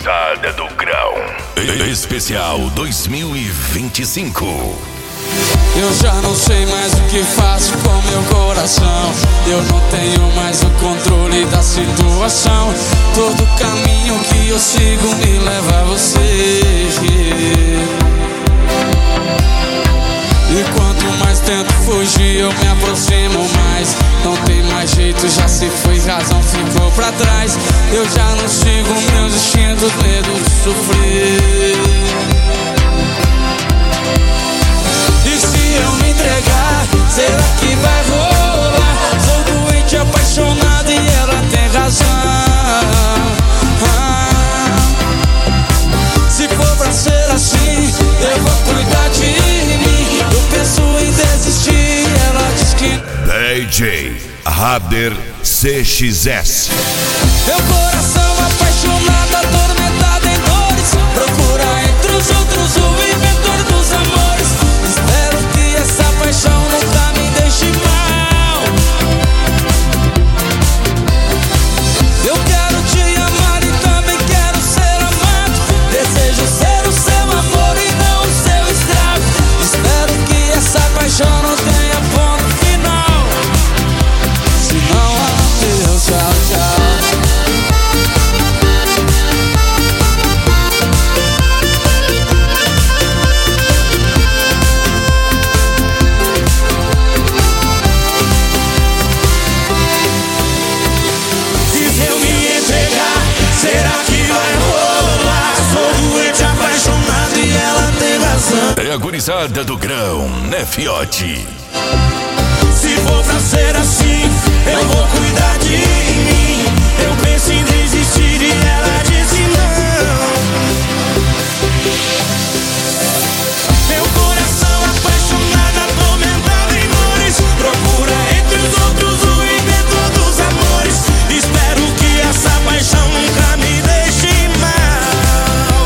gurizada do grão. Especial 2025. Eu já não sei mais o que faço com meu coração. Eu não tenho mais o controle da situação. Todo caminho que eu sigo me leva a você. E quanto mais tento fugir, eu me aproximo mais. Não tem mais jeito, já se foi, razão ficou pra trás. Eu já não sigo meus instintos, medo de sofrer. E se eu me entregar, será que vai rolar? Sou doente, apaixonado e ela tem razão. Se for pra ser assim, eu vou cuidar de mim. Eu penso em desistir, ela diz que DJ Rader CXS. meu coração apaixonado, atormentado em dores, procura entre os outros o inventor dos amores. Espero que essa paixão nunca me deixe mal. Eu quero te amar e também quero ser amado. Desejo ser o seu amor e não o seu escravo. Espero que essa paixão não tenha ponto final. Se não, adeus, tchau, tchau. É a gurizada do grão, né, fiote? Se for pra ser assim, eu vou cuidar de mim. Eu penso em desistir e ela disse não. Meu coração apaixonado, atormentado em dores, procura entre os outros o inventor dos amores. Espero que essa paixão nunca me deixe mal.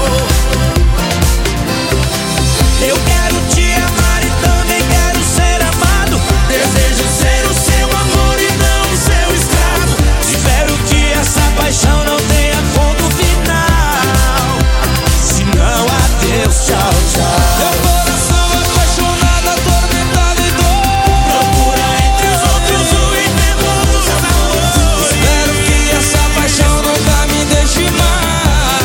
Eu quero te amar e também quero ser amado. Desejo ser o seu amor e não o seu escravo. Espero que essa paixão não tenha ponto final. Se não, adeus, tchau, tchau. Meu coração apaixonado, atormentado em dor, Procura entre os outros o inventor dos amores. espero que essa paixão nunca me deixe mal.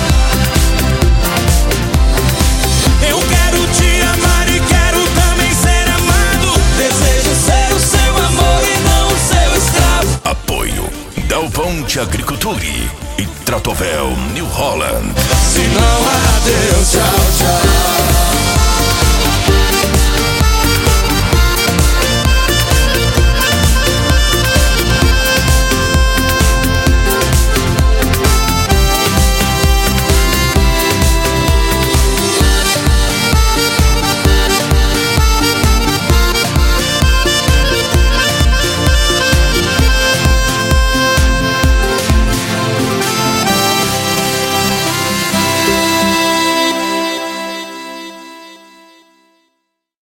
Eu quero te amar e quero também ser amado. Desejo ser o seu amor e não o seu escravo. Apoio Dal Ponte Agricultura e Tratovel New Holland. Se não, adeus, tchau, tchau.